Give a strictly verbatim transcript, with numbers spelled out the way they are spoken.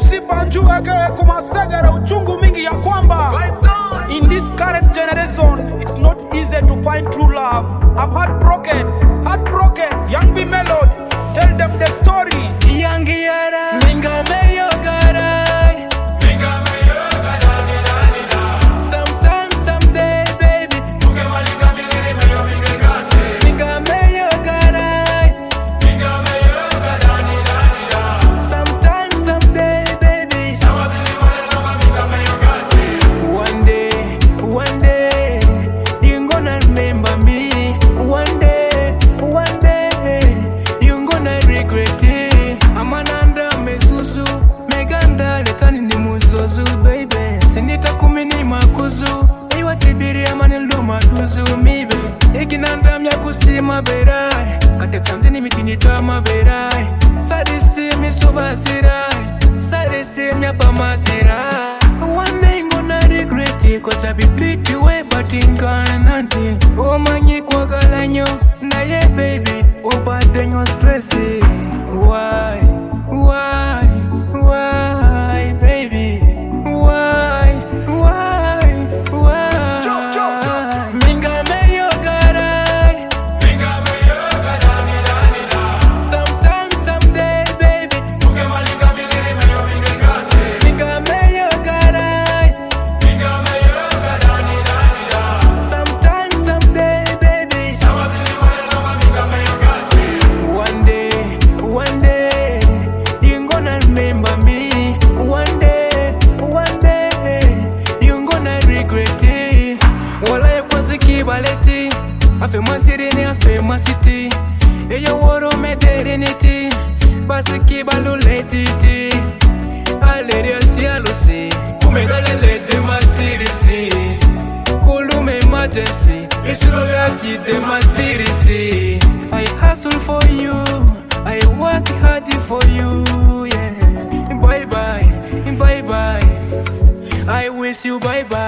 Sipanjueke kumasegera uchungu mingi ya kwamba in this current generation it's not easy to find true love. I'm heartbroken, heartbroken. Young B Melody, tell them the story. Young Yara, Minga Mayo Garai, Minga Mayo Gadani Dani Da. Sometimes, someday, baby, Muke Malika Mingiri Mayo Minga Gate. Minga Mayo Garai, Minga Mayo Gadani Dani Da. Sometimes, someday, baby, Sawazili Maya Sama Minga Mayo Gate. one day, one day, you gonna remember me. One day, one day, you gonna regret it. Amananda mezuzu, meganda letani ni muzozu, baby. Sinita kumini makuzu, iwa tibiri amani luma duzu, mibe. Ikinanda mya kusima berai, kate tamzini mitini tama berai. Sadisi misuba sirai, sadisi mya pamasirai. One day gonna regret it, cause I be pretty way, but in nothing. Oh manyi kwa galanyo, na ye baby, oh bad then you're stressing. Why, why, why, baby? Why, why, why? Minga Mayo Garai, Minga Mayo Gadani Dani Da. sometimes, someday, baby. Muke Malika Mingiri Mayo Minga Gate. Minga Mayo Garai, Minga Mayo Gadani Dani Da. sometimes, someday, baby. Sawazili Maya Sama Minga Mayo Gate. One day, one day, you gonna remember me. One day, one day, you gonna regret it. Wala ya kwanza kibaleti, afe masirini afe masiti. Eyo woro mederiniti, basi kibaluleti ti. Aleria si alusi, kumedalele de masirisi. Kulume emergency, isuro yaki de masirisi. I hustle for you, I work hard for you, yeah. Bye bye, bye bye. I wish you bye bye.